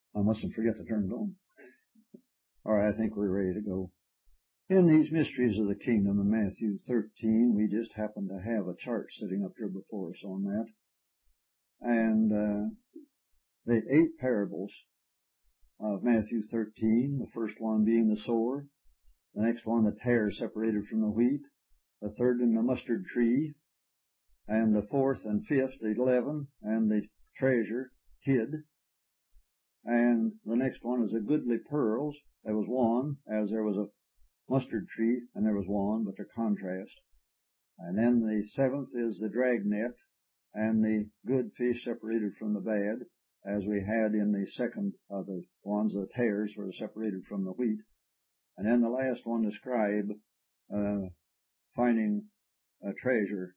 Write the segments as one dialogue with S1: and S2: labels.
S1: I mustn't forget to turn it on. All right, I think we're ready to go. In these mysteries of the kingdom in Matthew 13, we just happen to have a chart sitting up here before us on that. And the 8 parables of Matthew 13, the first one being the sower, the next one the tares separated from the wheat, the third in the mustard tree, and the fourth and fifth, the 11, and the treasure hid. And the next one is the goodly pearls. There was one, as there was a mustard tree, and there was one, but they're contrast. And then the 7th is the dragnet, and the good fish separated from the bad, as we had in the second of the ones, the tares were separated from the wheat. And then the last one, the scribe, finding a treasure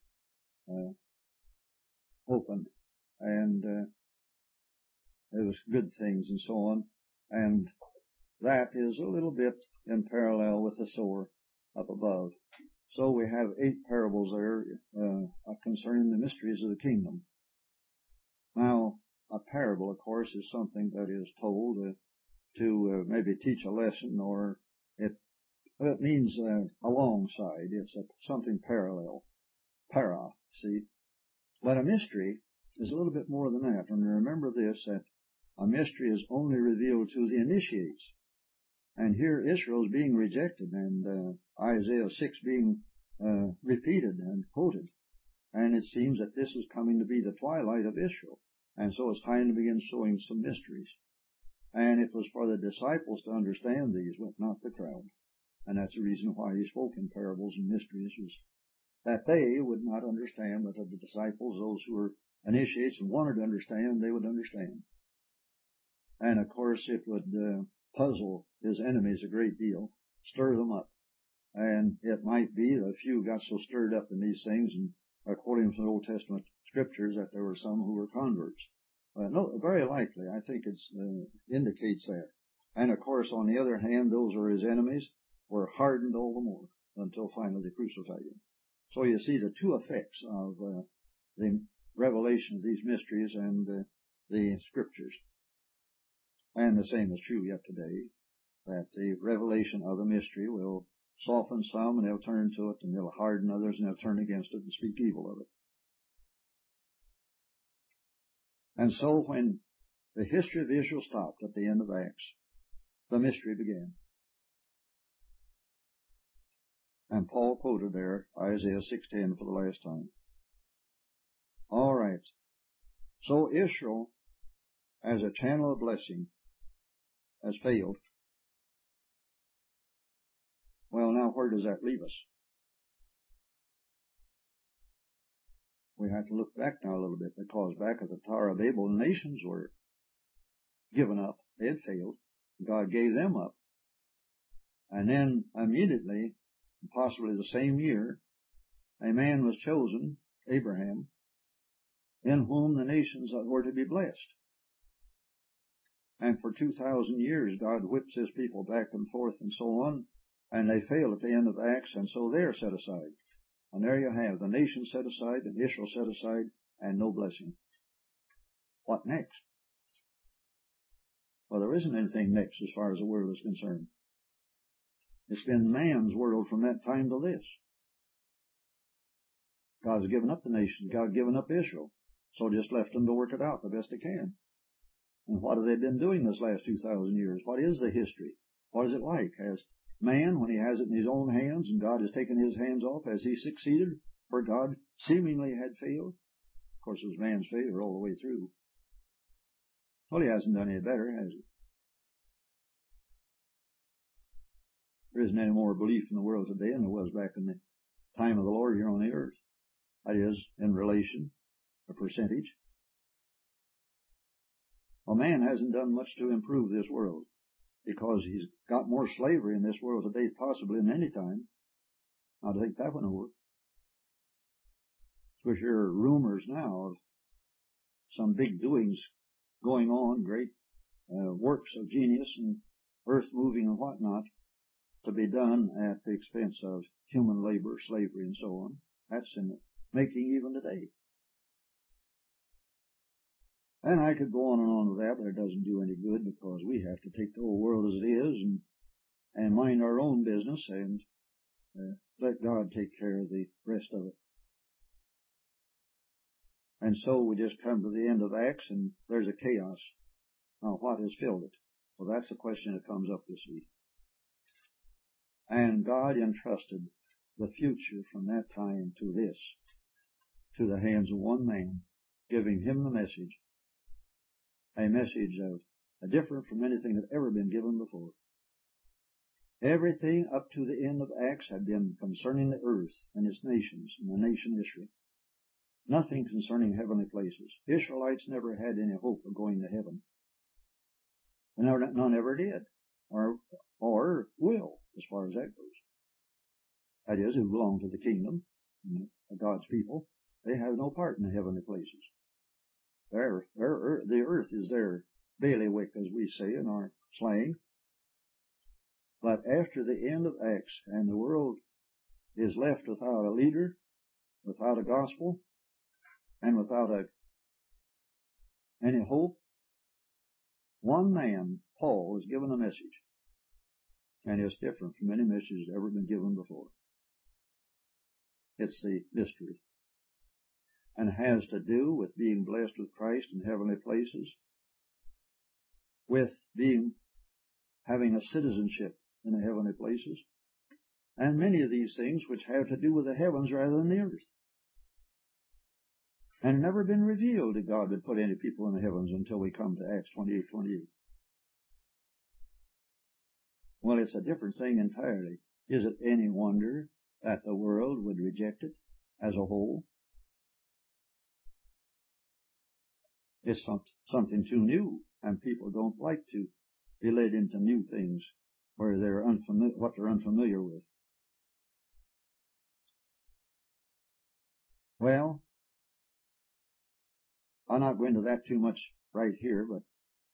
S1: open, and it was good things and so on. And that is a little bit in parallel with the sower up above. So we have 8 parables there concerning the mysteries of the kingdom. Now, a parable, of course, is something that is told to maybe teach a lesson, or it means alongside. It's something parallel. Para, see. But a mystery is a little bit more than that. And remember this, that a mystery is only revealed to the initiates. And here Israel is being rejected, and Isaiah 6 being repeated and quoted. And it seems that this is coming to be the twilight of Israel. And so it's time to begin showing some mysteries. And it was for the disciples to understand these, but not the crowd. And that's the reason why he spoke in parables and mysteries, was that they would not understand, but the disciples, those who were initiates and wanted to understand, they would understand. And of course it would puzzle his enemies a great deal, stir them up. And it might be that a few got so stirred up in these things, and according to the Old Testament scriptures, that there were some who were converts. No, very likely. I think it indicates that. And of course, on the other hand, those who are his enemies were hardened all the more until finally they crucified him. So you see the two effects of the revelation of these mysteries and the scriptures. And the same is true yet today, that the revelation of the mystery will soften some, and they'll turn to it, and they'll harden others, and they'll turn against it and speak evil of it. And so when the history of Israel stopped at the end of Acts, the mystery began. And Paul quoted there Isaiah 6:10 for the last time. All right. So Israel, as a channel of blessing, has failed. Well, now where does that leave us? We have to look back now a little bit, because back at the Tower of Babel, nations were given up. They had failed. God gave them up. And then immediately, possibly the same year, a man was chosen, Abraham, in whom the nations were to be blessed. And for 2,000 years, God whips his people back and forth and so on, and they fail at the end of Acts, and so they're set aside. And there you have the nation set aside and Israel set aside, and no blessing. What next? Well, there isn't anything next as far as the world is concerned. It's been man's world from that time to this. God's given up the nation. God's given up Israel. So just left them to work it out the best they can. And what have they been doing this last 2,000 years? What is the history? What is it like? Has man, when he has it in his own hands and God has taken his hands off, has he succeeded where God seemingly had failed? Of course, it was man's failure all the way through. Well, he hasn't done any better, has he? There isn't any more belief in the world today than there was back in the time of the Lord here on the earth. That is, in relation, a percentage. Well, man hasn't done much to improve this world, because he's got more slavery in this world today possibly than any time. I think that one over. Of course, there are rumors now of some big doings going on, great works of genius and earth moving and whatnot, to be done at the expense of human labor, slavery, and so on. That's in the making even today. And I could go on and on with that, but it doesn't do any good because we have to take the whole world as it is and mind our own business and let God take care of the rest of it. And so we just come to the end of Acts and there's a chaos. Now what has filled it? Well, that's the question that comes up this week. And God entrusted the future from that time to this, to the hands of one man, giving him the message, a message different from anything that had ever been given before. Everything up to the end of Acts had been concerning the earth and its nations and the nation Israel. Nothing concerning heavenly places. Israelites never had any hope of going to heaven. And none ever did, or will, as far as that goes. That is, who belong to the kingdom, God's people, they have no part in the heavenly places. The earth is their bailiwick, as we say in our slang. But after the end of Acts, and the world is left without a leader, without a gospel, and without any hope, one man, Paul, is given a message. And it's different from any message that's ever been given before. It's the mystery. And has to do with being blessed with Christ in heavenly places, with having a citizenship in the heavenly places, and many of these things which have to do with the heavens rather than the earth. And never been revealed that God would put any people in the heavens until we come to Acts 28:28. Well, it's a different thing entirely. Is it any wonder that the world would reject it as a whole? It's something too new, and people don't like to be led into new things where what they're unfamiliar with. Well, I'll not go into that too much right here, but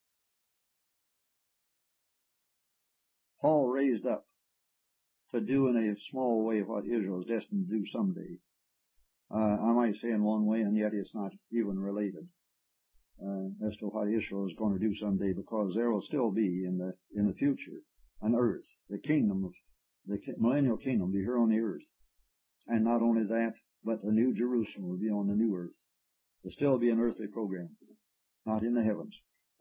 S1: Paul raised up to do in a small way what Israel is destined to do someday. I might say in one way, and yet it's not even related as to what Israel is going to do someday, because there will still be in the future an earth, the kingdom of the millennial kingdom will be here on the earth, and not only that, but the new Jerusalem will be on the new earth. There'll still be an earthly program, not in the heavens.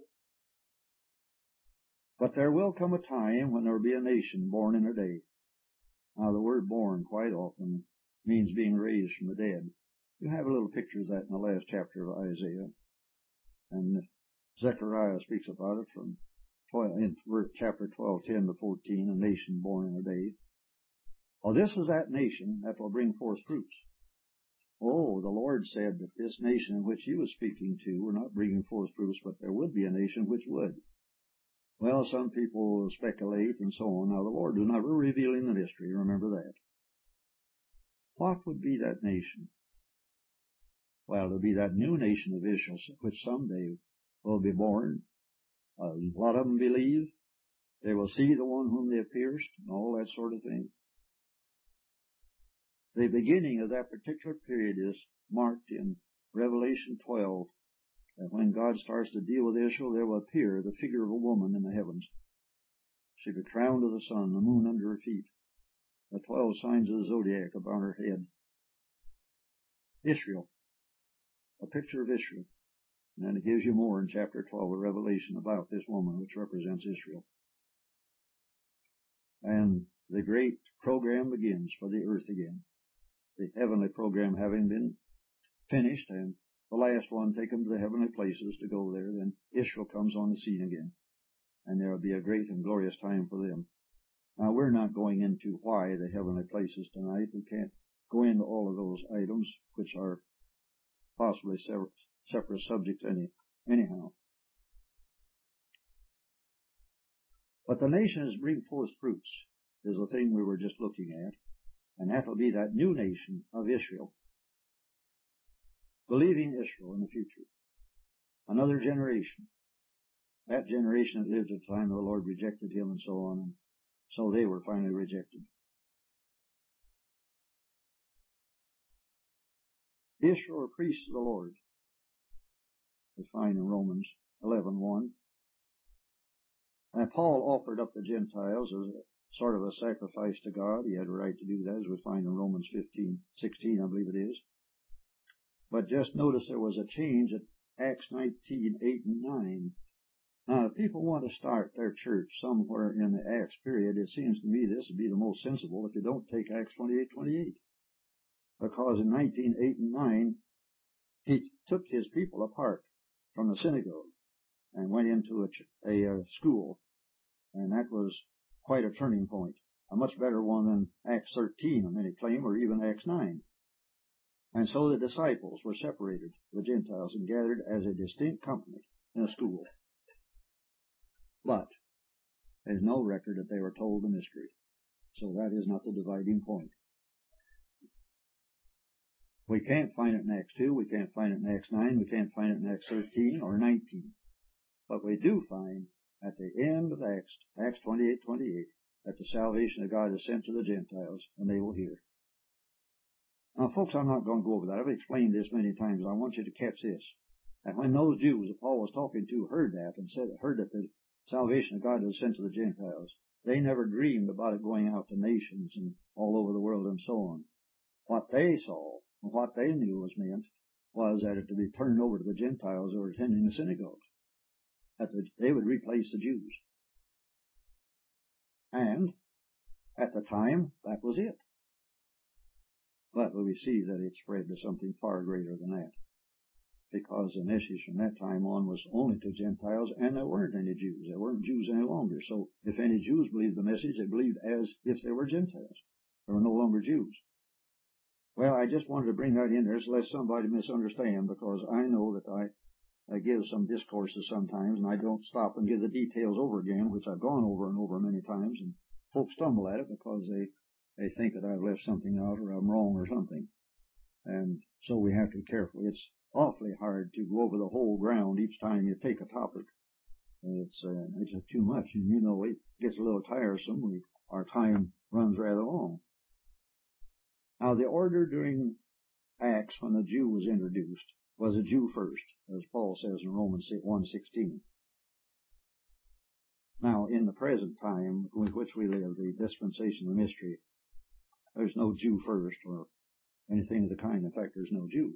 S1: But there will come a time when there will be a nation born in her day. Now, the word born quite often means being raised from the dead. You have a little picture of that in the last chapter of Isaiah. And Zechariah speaks about it in chapter 12:10 to 14, a nation born in a day. Well, this is that nation that will bring forth fruits. Oh, the Lord said that this nation in which he was speaking to were not bringing forth fruits, but there would be a nation which would. Well, some people speculate and so on. Now, the Lord is never revealing the mystery. Remember that. What would be that nation? Well, it'll be that new nation of Israel, which someday will be born. A lot of them believe. They will see the one whom they have pierced, and all that sort of thing. The beginning of that particular period is marked in Revelation 12. And when God starts to deal with Israel, there will appear the figure of a woman in the heavens. She'll be crowned with the sun, the moon under her feet, the 12 signs of the zodiac about her head. Israel, a picture of Israel. And then it gives you more in chapter 12 of Revelation about this woman which represents Israel. And the great program begins for the earth again. The heavenly program having been finished, and the last one take them to the heavenly places to go there, then Israel comes on the scene again. And there will be a great and glorious time for them. Now, we're not going into why the heavenly places tonight. We can't go into all of those items, which are possibly separate subjects anyhow. But the nations bring forth fruits is the thing we were just looking at. And that will be that new nation of Israel. Believing Israel in the future. Another generation. That generation that lived at the time the Lord rejected him and so on. And so they were finally rejected. Israel are priests of the Lord. we find in Romans 11:1. And Paul offered up the Gentiles as a sort of a sacrifice to God. He had a right to do that, as we find in Romans 15:16, I believe it is. But just notice there was a change at Acts 19:8 and 9. Now, if people want to start their church somewhere in the Acts period, it seems to me this would be the most sensible if you don't take Acts 28:28. Because in 19:8 and 9, he took his people apart from the synagogue and went into a school, and that was quite a turning point. A much better one than Acts 13, many claim, or even Acts 9. And so the disciples were separated, the Gentiles, and gathered as a distinct company in a school. But there's no record that they were told the mystery. So that is not the dividing point. We can't find it in Acts 2, we can't find it in Acts 9, we can't find it in Acts 13 or 19. But we do find at the end of Acts 28:28, that the salvation of God is sent to the Gentiles, and they will hear. Now, folks, I'm not going to go over that. I've explained this many times. I want you to catch this. And when those Jews that Paul was talking to heard that and heard that the salvation of God is sent to the Gentiles, they never dreamed about it going out to nations and all over the world and so on. What they saw and what they knew was meant was that it to be turned over to the Gentiles who were attending the synagogues. That they would replace the Jews. And at the time, that was it. But we see that it spread to something far greater than that. Because the message from that time on was only to Gentiles, and there weren't any Jews. There weren't Jews any longer. So if any Jews believed the message, they believed as if they were Gentiles. They were no longer Jews. Well, I just wanted to bring that in there, so lest somebody misunderstand, because I know that I give some discourses sometimes, and I don't stop and give the details over again, which I've gone over and over many times, and folks stumble at it because they think that I've left something out or I'm wrong or something. And so we have to be careful. It's awfully hard to go over the whole ground each time you take a topic. It's too much, and it gets a little tiresome. Our time runs rather long. Now, the order during Acts when the Jew was introduced was a Jew first, as Paul says in Romans 1:16. Now, in the present time with which we live, the dispensation of mystery, there's no Jew first or anything of the kind. In fact, there's no Jew.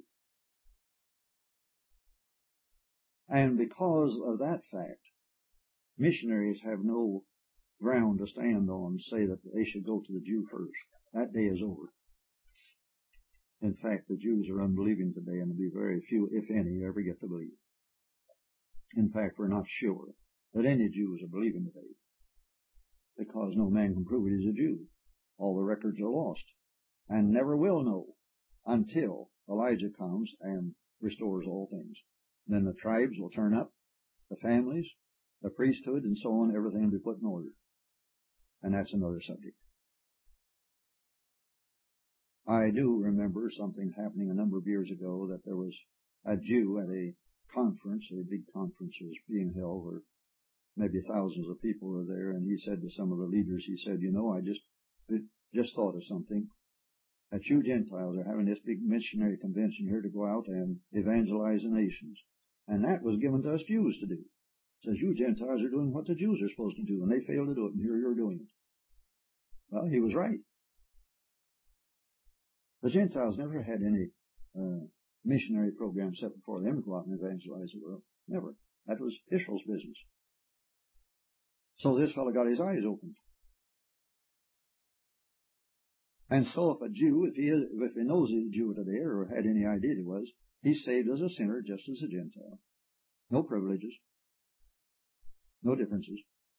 S1: And because of that fact, missionaries have no ground to stand on to say that they should go to the Jew first. That day is over. In fact, the Jews are unbelieving today, and there'll be very few, if any, ever get to believe. In fact, we're not sure that any Jews are believing today, because no man can prove he's a Jew. All the records are lost, and never will know until Elijah comes and restores all things. Then the tribes will turn up, the families, the priesthood, and so on, everything will be put in order. And that's another subject. I do remember something happening a number of years ago, that there was a Jew at a conference, a big conference was being held where maybe thousands of people were there, and he said to some of the leaders, he said, I just thought of something, that you Gentiles are having this big missionary convention here to go out and evangelize the nations. And that was given to us Jews to do. It says, you Gentiles are doing what the Jews are supposed to do, and they failed to do it, and here you're doing it. Well, he was right. The Gentiles never had any missionary program set before them to go out and evangelize the world. Never. That was Israel's business. So this fellow got his eyes opened. And so if a Jew, if he knows he's a Jew today, or had any idea he was, he's saved as a sinner just as a Gentile. No privileges. No differences.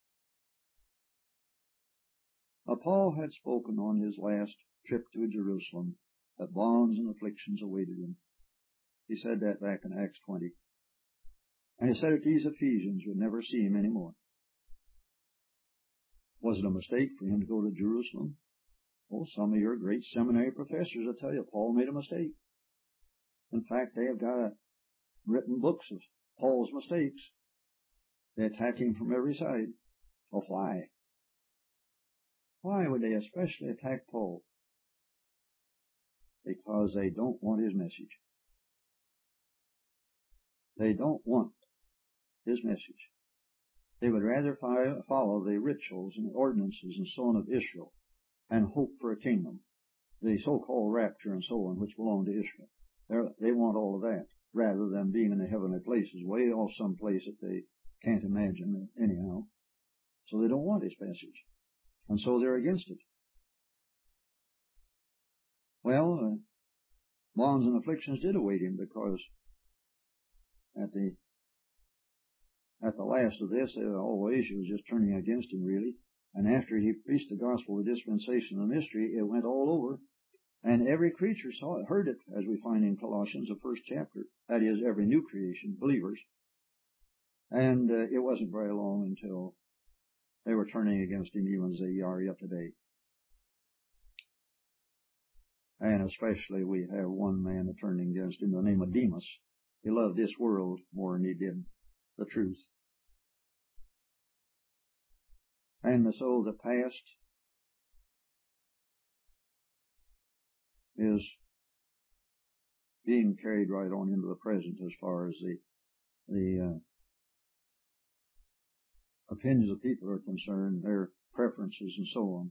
S1: Now, Paul had spoken on his last trip to Jerusalem that bonds and afflictions awaited him. He said that back in Acts 20. And he said that these Ephesians would never see him anymore. Was it a mistake for him to go to Jerusalem? Oh, some of your great seminary professors will tell you Paul made a mistake. In fact, they have got written books of Paul's mistakes. They attack him from every side. Well, why? Why would they especially attack Paul? Because they don't want his message. They don't want His message. They would rather follow the rituals and ordinances and so on of Israel and hope for a kingdom, the so-called rapture and so on, which belong to Israel. They want all of that rather than being in the heavenly places, way off some place that they can't imagine anyhow. So they don't want His message. And so they're against it. Well, bonds and afflictions did await Him, because at the last of this, all Asia was just turning against Him, really. And after He preached the gospel of the dispensation of mystery, it went all over. And every creature saw it, heard it, as we find in Colossians, the first chapter. That is, every new creation, believers. And it wasn't very long until they were turning against Him, even as they are yet today. And especially we have one man turning against Him, the name of Demas. He loved this world more than he did the truth. And so the past is being carried right on into the present as far as the opinions of people are concerned, their preferences and so on.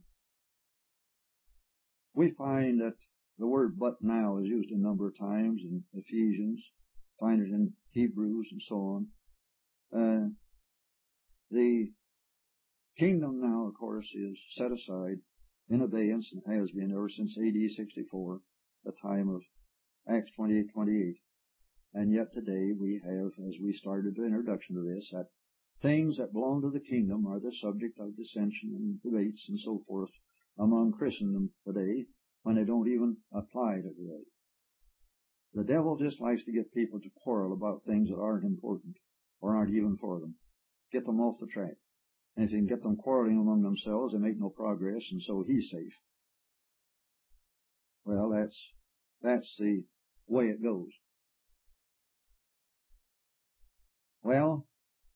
S1: We find that the word "but now" is used a number of times in Ephesians, find it in Hebrews and so on. The kingdom now, of course, is set aside in abeyance and has been ever since AD 64, the time of Acts 28:28. And yet today we have, as we started the introduction to this, that things that belong to the kingdom are the subject of dissension and debates and so forth among Christendom today, when they don't even apply to today. The devil just likes to get people to quarrel about things that aren't important or aren't even for them. Get them off the track. And if you can get them quarreling among themselves, they make no progress, and so he's safe. Well, that's the way it goes. Well,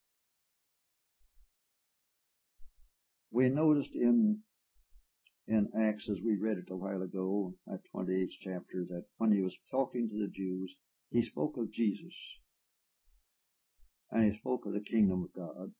S1: we noticed in Acts, as we read it a while ago, at 28th chapter, that when he was talking to the Jews, he spoke of Jesus, and he spoke of the kingdom of God.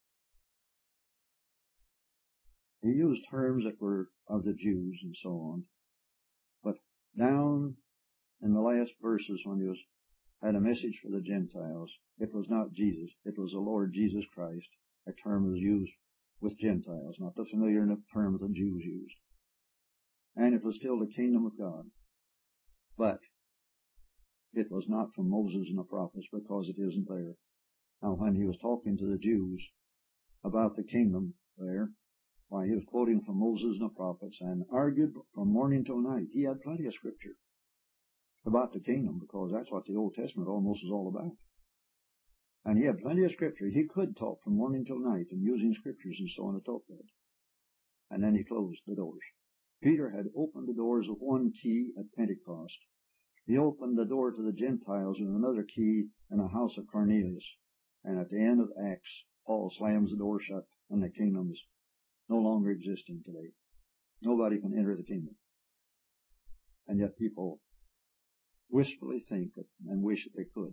S1: He used terms that were of the Jews and so on. But down in the last verses, when he had a message for the Gentiles, it was not Jesus, it was the Lord Jesus Christ. A term was used with Gentiles, not the familiar term the Jews used. And it was still the kingdom of God. But it was not from Moses and the prophets, because it isn't there. Now, when he was talking to the Jews about the kingdom there, why, he was quoting from Moses and the prophets and argued from morning till night. He had plenty of scripture about the kingdom, because that's what the Old Testament almost is all about. And he had plenty of scripture. He could talk from morning till night and using scriptures and so on to talk that. And then he closed the doors. Peter had opened the doors with one key at Pentecost. He opened the door to the Gentiles with another key in the house of Cornelius. And at the end of Acts, Paul slams the door shut, and the kingdom is no longer existing today. Nobody can enter the kingdom. And yet people wistfully think and wish that they could.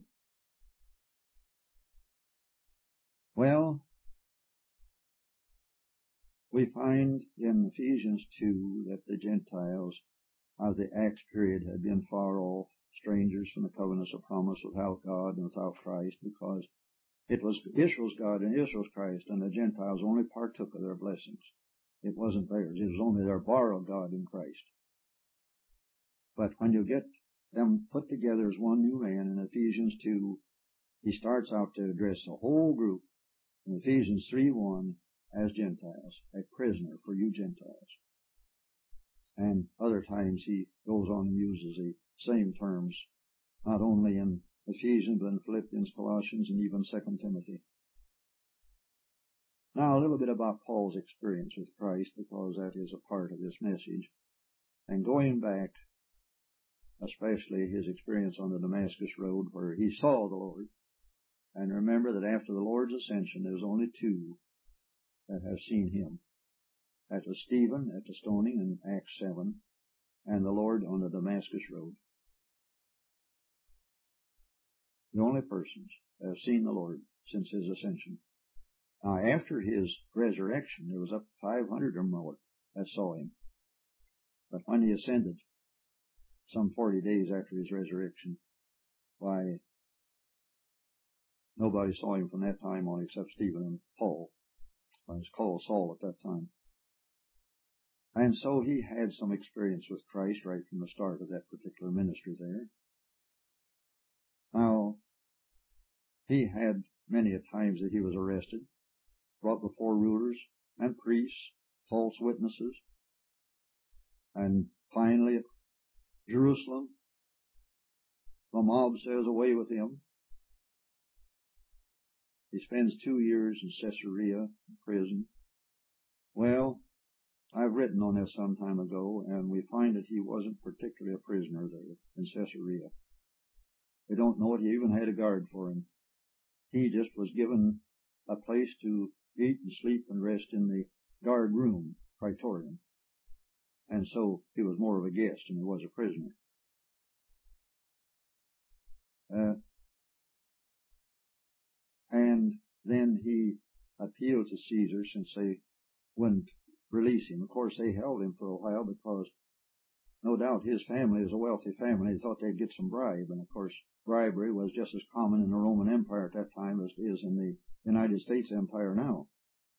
S1: Well, we find in Ephesians 2 that the Gentiles of the Acts period had been far off, strangers from the covenants of promise, without God and without Christ, because it was Israel's God and Israel's Christ, and the Gentiles only partook of their blessings. It wasn't theirs. It was only their borrowed God in Christ. But when you get them put together as one new man in Ephesians 2, he starts out to address the whole group in Ephesians 3:1 as Gentiles, a prisoner for you Gentiles. And other times he goes on and uses the same terms, not only in Ephesians, but in Philippians, Colossians, and even 2 Timothy. Now, a little bit about Paul's experience with Christ, because that is a part of this message. And going back, especially his experience on the Damascus Road, where he saw the Lord. And remember that after the Lord's ascension, there's only two that have seen him. That was Stephen at the stoning in Acts 7, and the Lord on the Damascus Road. The only persons. have seen the Lord since his ascension. Now, after his resurrection, there was up to 500 or more that saw him. But when he ascended, some 40 days after his resurrection, why, nobody saw him from that time on except Stephen and Paul. He was called Saul at that time. And so he had some experience with Christ right from the start of that particular ministry there. Now, he had many a times that he was arrested, brought before rulers and priests, false witnesses, and finally at Jerusalem, the mob says away with him. He spends 2 years in Caesarea prison. Well, I've written on this some time ago, and we find that he wasn't particularly a prisoner there in Caesarea. We don't know it. He even had a guard for him. He just was given a place to eat and sleep and rest in the guard room, praetorium. And so he was more of a guest than he was a prisoner. And then he appealed to Caesar since they wouldn't release him. Of course, they held him for a while because no doubt his family is a wealthy family. They thought they'd get some bribe. And of course, bribery was just as common in the Roman Empire at that time as it is in the United States Empire now.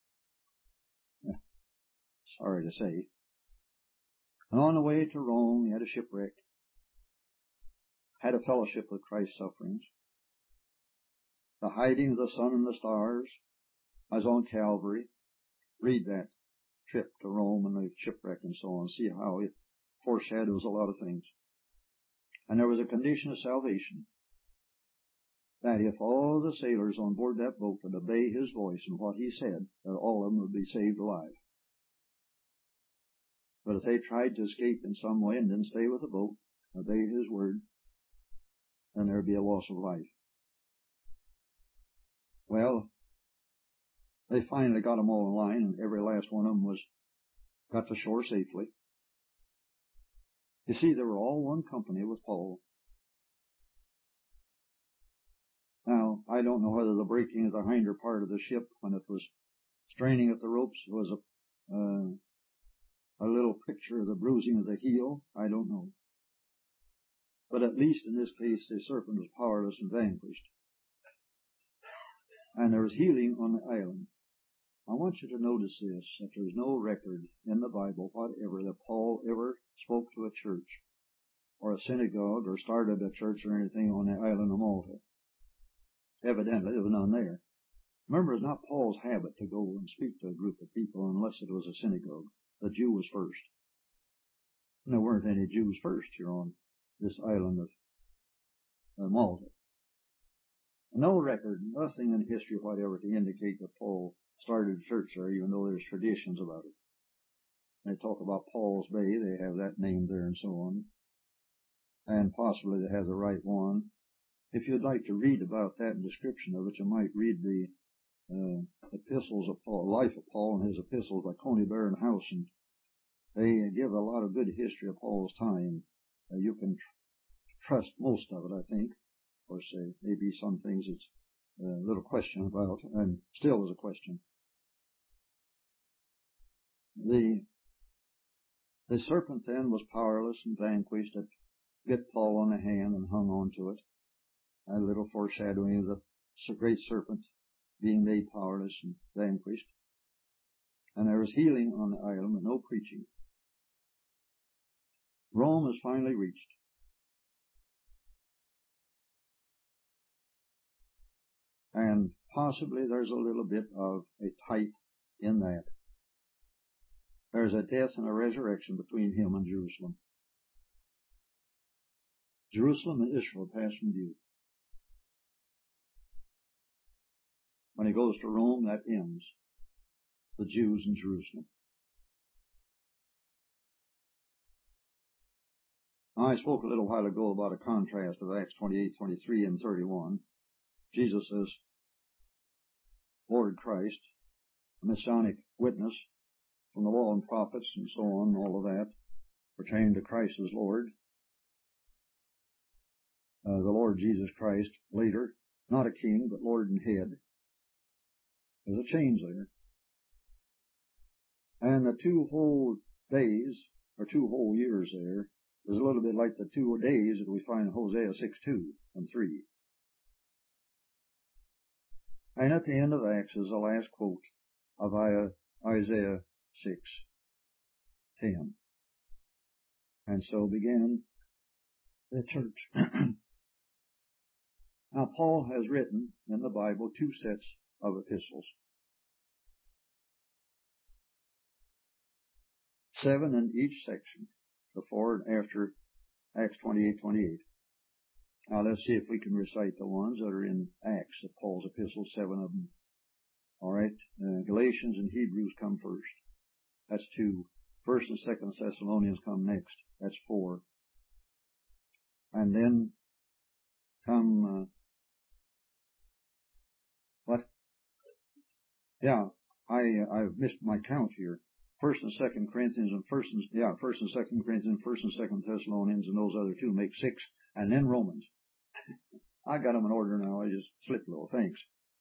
S1: Sorry to say. And on the way to Rome, he had a shipwreck, had a fellowship with Christ's sufferings, the hiding of the sun and the stars, as on Calvary. Read that trip to Rome and the shipwreck and so on. See how it foreshadows a lot of things. And there was a condition of salvation, that if all the sailors on board that boat would obey his voice and what he said, that all of them would be saved alive. But if they tried to escape in some way and didn't stay with the boat, obey his word, then there'd be a loss of life. Well, they finally got them all in line, and every last one of them got to shore safely. You see, they were all one company with Paul. Now, I don't know whether the breaking of the hinder part of the ship when it was straining at the ropes was a little picture of the bruising of the heel. I don't know. But at least in this case, the serpent was powerless and vanquished. And there was healing on the island. I want you to notice this, that there is no record in the Bible whatever that Paul ever spoke to a church or a synagogue or started a church or anything on the island of Malta. Evidently, there was none there. Remember, it's not Paul's habit to go and speak to a group of people unless it was a synagogue. The Jew was first. And there weren't any Jews first here on this island of Malta. No record, nothing in history whatever to indicate that Paul started a church there, even though there's traditions about it. They talk about Paul's Bay, they have that name there and so on. And possibly they have the right one. If you'd like to read about that description of it, you might read the epistles of Paul, life of Paul and his epistles by Coney Barron House, and they give a lot of good history of Paul's time. You can trust most of it, I think. Of course, there may be some things it's a little question about, and still is a question. The serpent then was powerless and vanquished. It bit Paul on the hand and hung on to it. A little foreshadowing of the great serpent being made powerless and vanquished. And there was healing on the island, but no preaching. Rome is finally reached. And possibly there's a little bit of a type in that. There's a death and a resurrection between him and Jerusalem. Jerusalem and Israel pass from view. When he goes to Rome, that ends the Jews in Jerusalem. I spoke a little while ago about a contrast of Acts 28, 23, and 31. Jesus says, Lord Christ, a messianic witness from the law and prophets and so on, all of that, pertaining to Christ as Lord. The Lord Jesus Christ later not a king, but Lord and head. There's a change there. And the 2 whole days, or 2 whole years there, is a little bit like the 2 days that we find in Hosea 6:2 and 3. And at the end of Acts is the last quote of Isaiah 6:10. And so began the church. Now Paul has written in the Bible 2 sets of epistles. 7 in each section, before and after Acts 28:28. Now let's see if we can recite the ones that are in Acts of Paul's epistles, 7 of them. All right, Galatians and Hebrews come first. That's 2. 1st and 2nd Thessalonians come next. That's 4. And then come what? Yeah, I've missed my count here. 1st and 2nd Corinthians and 1st and 2nd Corinthians, 1st and 2nd Thessalonians, and those other 2 make 6, and then Romans. I got them in order now. I just slipped a little. Thanks.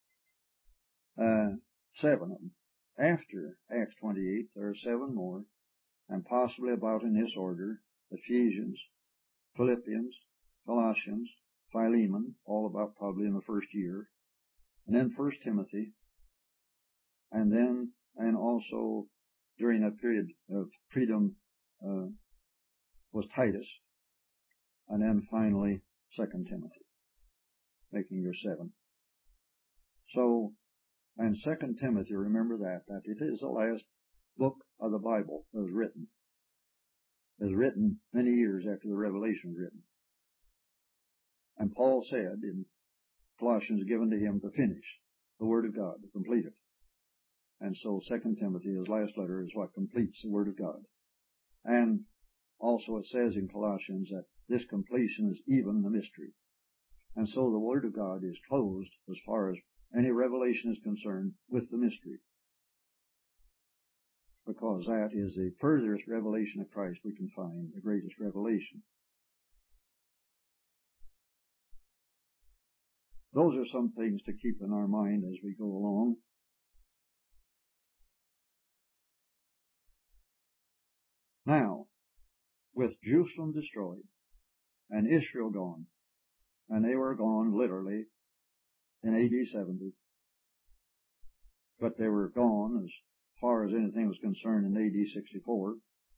S1: 7 of them. After Acts 28, there are 7 more, and possibly about in this order: Ephesians, Philippians, Colossians, Philemon, all about probably in the 1st year, and then 1 Timothy, and also during that period of freedom was Titus, and then finally 2 Timothy, making your 7. So, and 2 Timothy, remember that it is the last book of the Bible that was written. It was written many years after the Revelation was written. And Paul said in Colossians, given to him to finish the Word of God, to complete it. And so 2 Timothy, his last letter, is what completes the Word of God. And also it says in Colossians that this completion is even the mystery. And so the Word of God is closed as far as any revelation is concerned with the mystery, because that is the furthest revelation of Christ we can find, the greatest revelation. Those are some things to keep in our mind as we go along. Now, with Jerusalem destroyed and Israel gone, and they were gone literally in AD 70, but they were gone as far as anything was concerned in AD 64,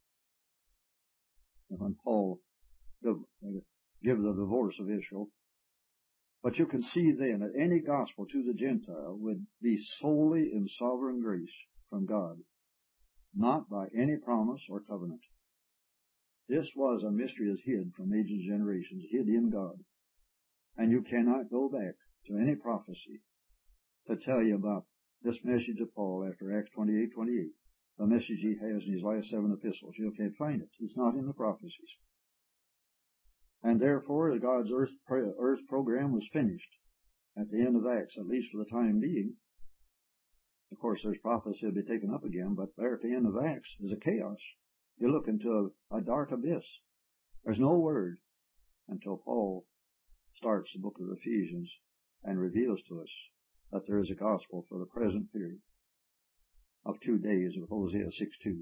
S1: when Paul gave the divorce of Israel. But you can see then that any gospel to the Gentile would be solely in sovereign grace from God, not by any promise or covenant. This was a mystery that's hid from ages and generations, hid in God. And you cannot go back to any prophecy to tell you about this message of Paul after Acts 28:28, the message he has in his last 7 epistles. You can't find it. It's not in the prophecies. And therefore, God's earth program was finished at the end of Acts, at least for the time being. Of course, there's prophecy will be taken up again, but there at the end of Acts is a chaos. You look into a dark abyss. There's no word until Paul starts the book of Ephesians and reveals to us that there is a gospel for the present period of 2 days of Hosea 6:2.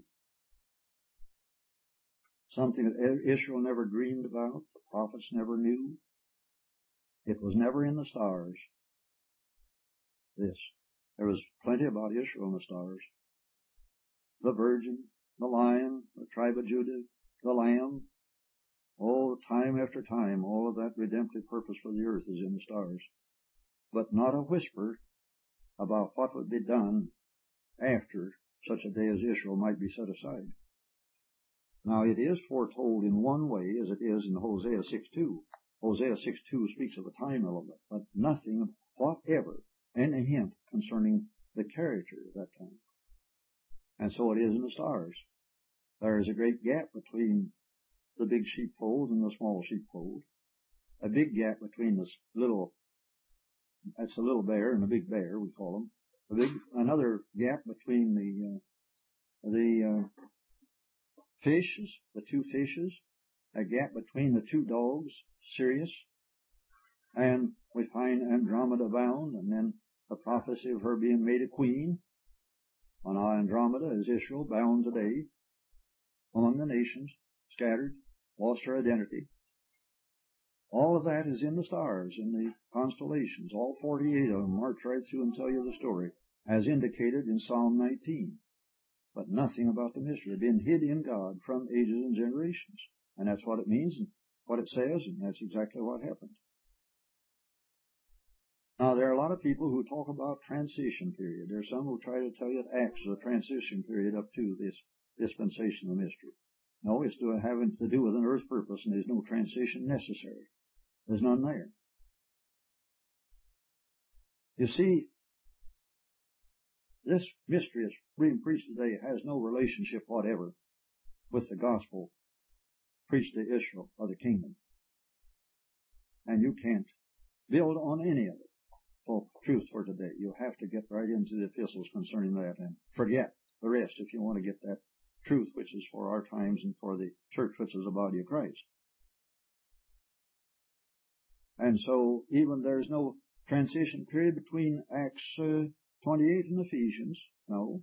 S1: Something that Israel never dreamed about, the prophets never knew. It was never in the stars. There was plenty about Israel in the stars. The virgin, the lion, the tribe of Judah, the lamb. Oh, time after time, all of that redemptive purpose for the earth is in the stars. But not a whisper about what would be done after such a day as Israel might be set aside. Now, it is foretold in one way, as it is in Hosea 6:2. Hosea 6:2 speaks of a time element, but nothing whatever, any hint concerning the character of that time. And so it is in the stars. There is a great gap between the big sheepfold and the small sheepfold. A big gap between that's a little bear and a big bear, we call them. Another gap between the fishes, the 2 fishes. A gap between the 2 dogs, Sirius, And we find Andromeda bound, and then the prophecy of her being made a queen. On Andromeda is Israel, bound today among the nations, scattered, lost her identity. All of that is in the stars, in the constellations. All 48 of them march right through and tell you the story, as indicated in Psalm 19. But nothing about the mystery, been hid in God from ages and generations. And that's what it means and what it says, and that's exactly what happened. Now, there are a lot of people who talk about transition period. There are some who try to tell you that Acts is a transition period up to this dispensation of mystery. No, it's having to do with an earth purpose, and there's no transition necessary. There's none there. You see, this mystery that's being preached today has no relationship whatever with the gospel preached to Israel of the kingdom. And you can't build on any of it for truth for today. You have to get right into the epistles concerning that and forget the rest if you want to get that truth which is for our times and for the church which is the body of Christ. And so even there's no transition period between Acts 28 and Ephesians. No.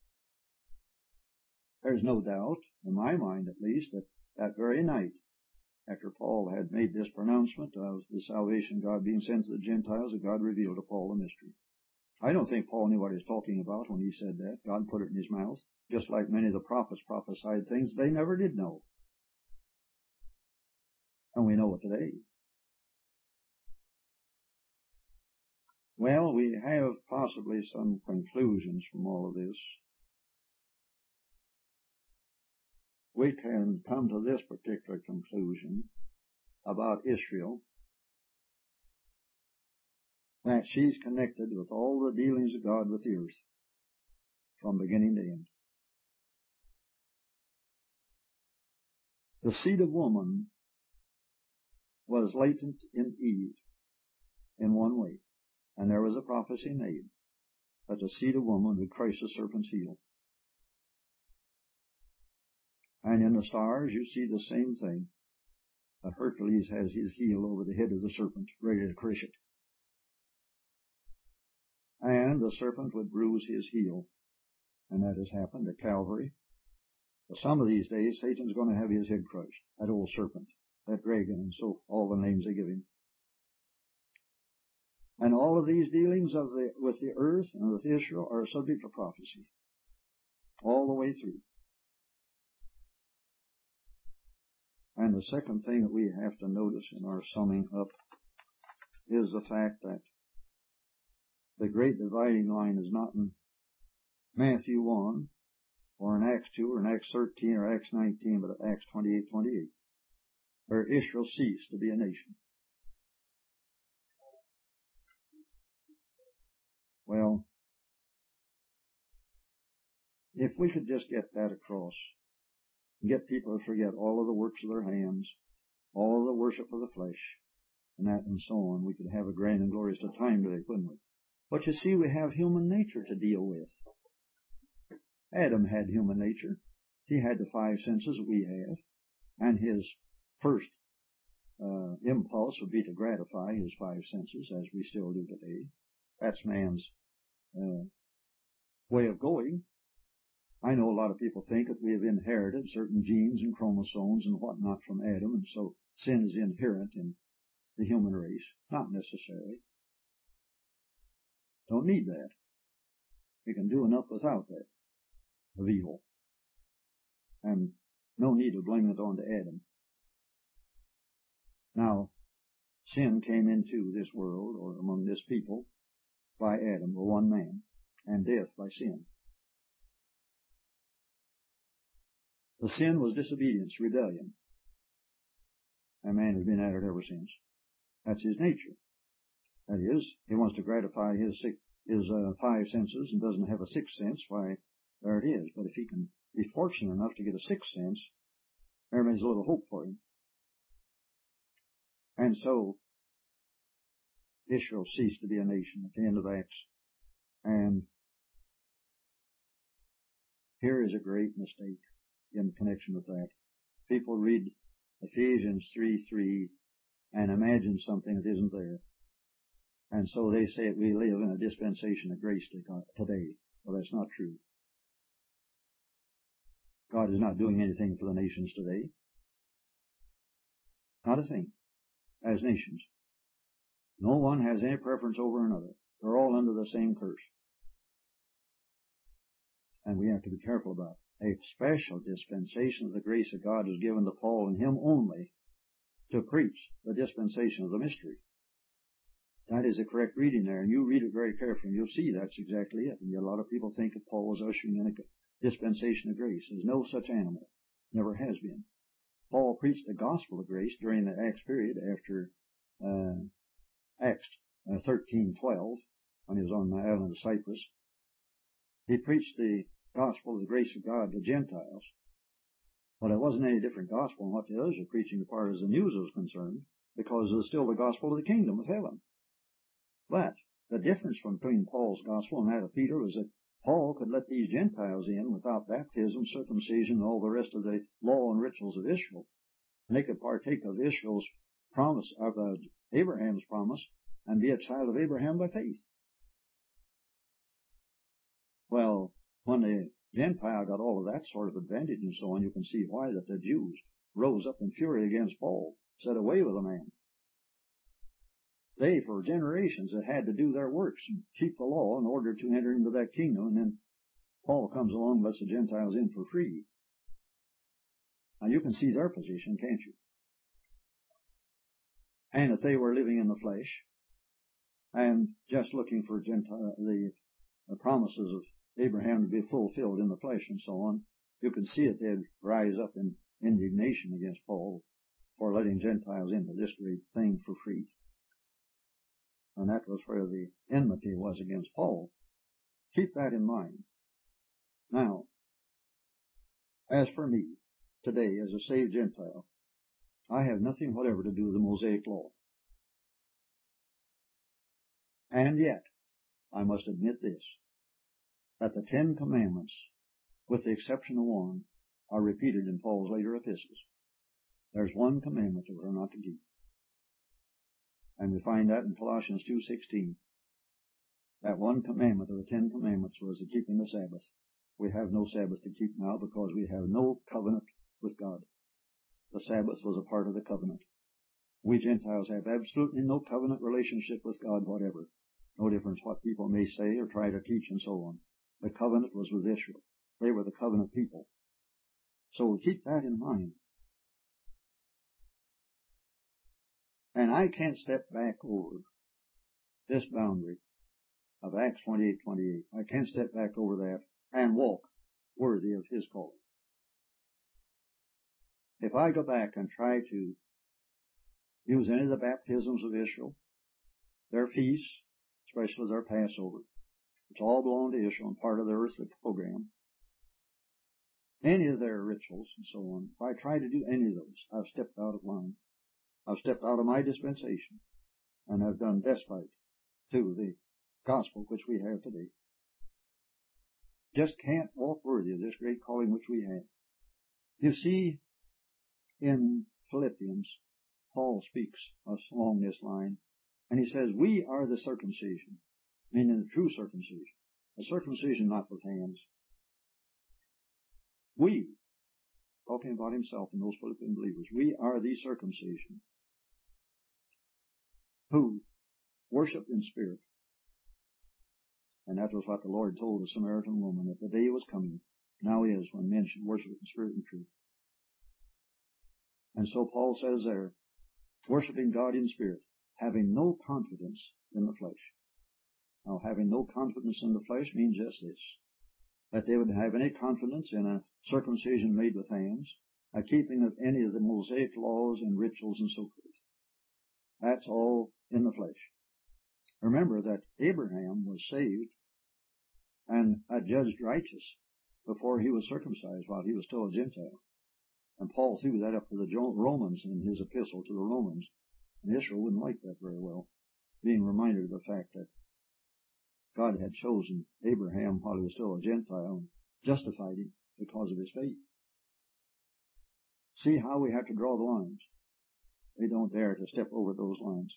S1: There's no doubt, in my mind at least, that that very night, after Paul had made this pronouncement of the salvation of God being sent to the Gentiles, that God revealed to Paul the mystery. I don't think Paul knew what he was talking about when he said that. God put it in his mouth. Just like many of the prophets prophesied things they never did know. And we know it today. Well, we have possibly some conclusions from all of this. We can come to this particular conclusion about Israel, that she's connected with all the dealings of God with the earth, from beginning to end. The seed of woman was latent in Eve in one way, and there was a prophecy made that the seed of woman would crush the serpent's heel. And in the stars you see the same thing. Hercules has his heel over the head of the serpent, ready to crush it. And the serpent would bruise his heel. And that has happened at Calvary. But some of these days, Satan's going to have his head crushed. That old serpent, that dragon, and so all the names they give him. And all of these dealings with the earth and with Israel are subject to prophecy. All the way through. And the second thing that we have to notice in our summing up is the fact that the great dividing line is not in Matthew 1 or in Acts 2 or in Acts 13 or Acts 19, but in Acts 28:28, where Israel ceased to be a nation. Well, if we could just get that across, get people to forget all of the works of their hands, all of the worship of the flesh, and that and so on, we could have a grand and glorious time today, couldn't we? But you see, we have human nature to deal with. Adam had human nature. He had the five senses that we have, and his first impulse would be to gratify his five senses, as we still do today. That's man's way of going. I know a lot of people think that we have inherited certain genes and chromosomes and whatnot from Adam, and so sin is inherent in the human race. Not necessarily. Don't need that. We can do enough without that of evil. And no need to blame it on to Adam. Now, sin came into this world, or among this people, by Adam, the one man, and death by sin. The sin was disobedience, rebellion. And man has been at it ever since. That's his nature. That is, he wants to gratify his five senses and doesn't have a sixth sense. Why, there it is. But if he can be fortunate enough to get a sixth sense, there remains a little hope for him. And so, Israel ceased to be a nation at the end of Acts. And here is a great mistake in connection with that. People read Ephesians 3:3 and imagine something that isn't there. And so they say we live in a dispensation of grace today. Well, that's not true. God is not doing anything for the nations today. Not a thing. As nations. No one has any preference over another. They're all under the same curse. And we have to be careful about it. A special dispensation of the grace of God is given to Paul and him only to preach the dispensation of the mystery. That is the correct reading there, and you read it very carefully, and you'll see that's exactly it. And yet a lot of people think that Paul was ushering in a dispensation of grace. There's no such animal. Never has been. Paul preached the gospel of grace during the Acts period after Acts 13:12, when he was on the island of Cyprus. He preached the gospel of the grace of God to Gentiles. But it wasn't any different gospel than what the others were preaching as far as the news was concerned, because it was still the gospel of the kingdom of heaven. But the difference between Paul's gospel and that of Peter was that Paul could let these Gentiles in without baptism, circumcision, and all the rest of the law and rituals of Israel. And they could partake of Israel's promise, of Abraham's promise, and be a child of Abraham by faith. Well, when the Gentile got all of that sort of advantage and so on, you can see why that the Jews rose up in fury against Paul, said, "Away with the man." They, for generations, had had to do their works and keep the law in order to enter into that kingdom, and then Paul comes along and lets the Gentiles in for free. Now you can see their position, can't you? And if they were living in the flesh and just looking for the promises of Abraham to be fulfilled in the flesh and so on, you can see that they'd rise up in indignation against Paul for letting Gentiles into this great thing for free. And that was where the enmity was against Paul. Keep that in mind. Now, as for me, today, as a saved Gentile, I have nothing whatever to do with the Mosaic law. And yet, I must admit this, that the 10 Commandments, with the exception of one, are repeated in Paul's later epistles. There's one commandment that we're not to keep. And we find that in Colossians 2:16. That one commandment of the 10 Commandments was the keeping the Sabbath. We have no Sabbath to keep now because we have no covenant with God. The Sabbath was a part of the covenant. We Gentiles have absolutely no covenant relationship with God whatever. No difference what people may say or try to teach and so on. The covenant was with Israel. They were the covenant people. So keep that in mind. And I can't step back over this boundary of Acts 28:28. I can't step back over that and walk worthy of His calling. If I go back and try to use any of the baptisms of Israel, their feasts, especially their Passover, which all belong to Israel and part of their earthly program, any of their rituals and so on, if I try to do any of those, I've stepped out of line. I've stepped out of my dispensation, and I've done despite to the gospel which we have today. Just can't walk worthy of this great calling which we have. You see, in Philippians, Paul speaks along this line, and he says, "We are the circumcision," meaning the true circumcision. A circumcision not with hands. We, talking about himself and those Philippian believers, we are the circumcision who worship in spirit. And that was what the Lord told the Samaritan woman, that the day was coming, now is, when men should worship in spirit and truth. And so Paul says there, worshiping God in spirit, having no confidence in the flesh. Now, having no confidence in the flesh means just this, that they would have any confidence in a circumcision made with hands, a keeping of any of the Mosaic laws and rituals and so forth. That's all in the flesh. Remember that Abraham was saved and adjudged righteous before he was circumcised while he was still a Gentile. And Paul threw that up to the Romans in his epistle to the Romans. And Israel wouldn't like that very well, being reminded of the fact that God had chosen Abraham while he was still a Gentile and justified him because of his faith. See how we have to draw the lines. They don't dare to step over those lines.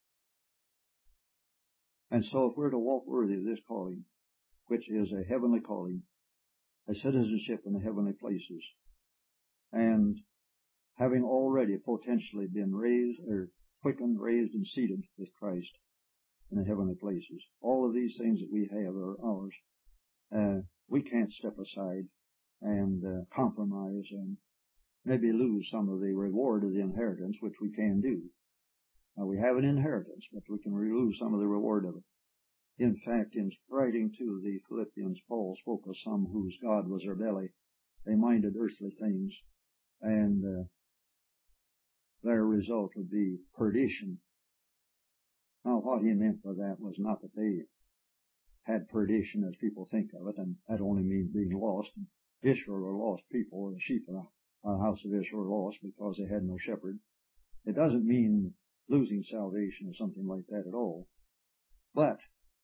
S1: And so if we're to walk worthy of this calling, which is a heavenly calling, a citizenship in the heavenly places, and having already potentially been raised or quickened, raised, and seated with Christ in the heavenly places, all of these things that we have are ours. We can't step aside and compromise and maybe lose some of the reward of the inheritance, which we can do. Now, we have an inheritance, but we can lose some of the reward of it. In fact, in writing to the Philippians, Paul spoke of some whose God was their belly. They minded earthly things, and their result would be perdition. Now, what he meant by that was not that they had perdition as people think of it, and that only means being lost. Israel are lost people, the sheep of the house of Israel are lost because they had no shepherd. It doesn't mean losing salvation or something like that at all. But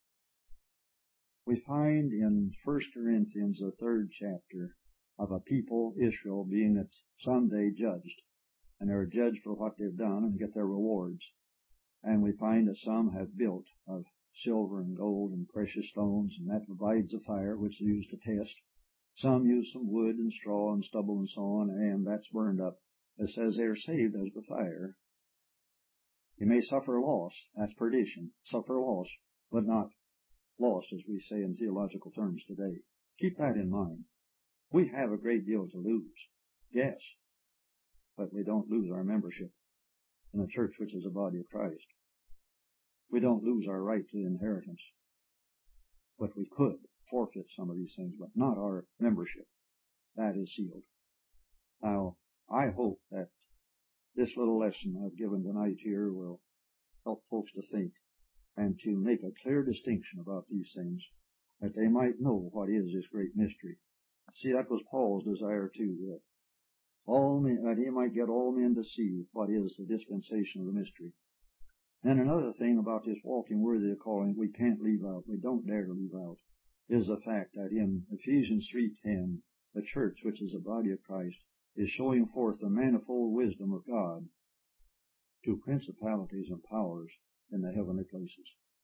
S1: we find in 1 Corinthians, the 3rd chapter, of a people, Israel, being at someday judged. And they're judged for what they've done and get their rewards. And we find that some have built of silver and gold and precious stones, and that provides the fire which they use to test. Some use some wood and straw and stubble and so on, and that's burned up. It says they are saved as the fire. You may suffer loss, that's perdition, suffer loss, but not loss as we say in theological terms today. Keep that in mind. We have a great deal to lose, yes, but we don't lose our membership in a church which is the body of Christ. We don't lose our right to inheritance, but we could forfeit some of these things, but not our membership. That is sealed. Now, I hope that this little lesson I've given tonight here will help folks to think and to make a clear distinction about these things, that they might know what is this great mystery. See, that was Paul's desire too, that all men, that he might get all men to see what is the dispensation of the mystery. And another thing about this walking worthy of calling we can't leave out, we don't dare to leave out, is the fact that in Ephesians 3:10, the church, which is the body of Christ, is showing forth the manifold wisdom of God to principalities and powers in the heavenly places.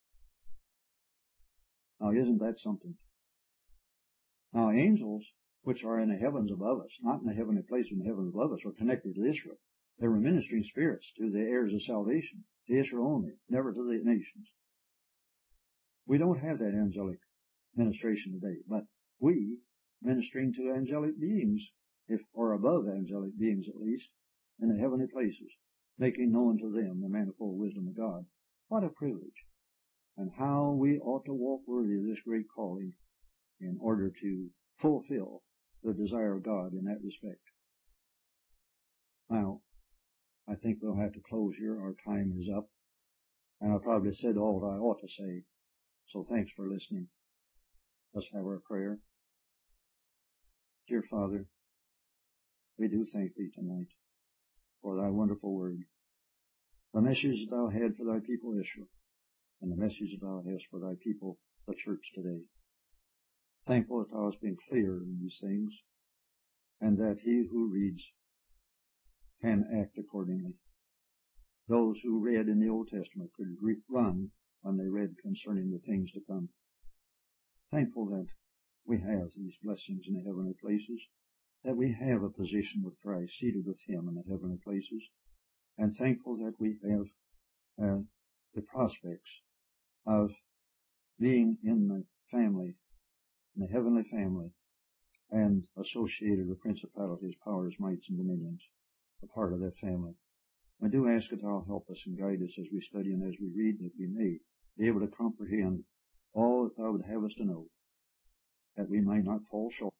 S1: Now, isn't that something? Now, angels, which are in the heavens above us, not in the heavenly place in the heavens above us, were connected to Israel. They were ministering spirits to the heirs of salvation, to Israel only, never to the nations. We don't have that angelic ministration today, but we, ministering to angelic beings, or above angelic beings at least, in the heavenly places, making known to them the manifold wisdom of God. What a privilege, and how we ought to walk worthy of this great calling in order to fulfill the desire of God in that respect. Now, I think we'll have to close here. Our time is up, and I've probably said all that I ought to say, so thanks for listening. Let's have our prayer. Dear Father, we do thank Thee tonight for Thy wonderful word, the message that Thou had for Thy people Israel, and the message that Thou hast for Thy people, the church today. Thankful that Thou hast been clear in these things, and that he who reads can act accordingly. Those who read in the Old Testament could run when they read concerning the things to come. Thankful that we have these blessings in the heavenly places, that we have a position with Christ, seated with Him in the heavenly places, and thankful that we have the prospects of being in the family, in the heavenly family, and associated with principalities, powers, mights, and dominions, a part of that family. I do ask that Thou help us and guide us as we study and as we read, that we may be able to comprehend all that Thou would have us to know, that we might not fall short.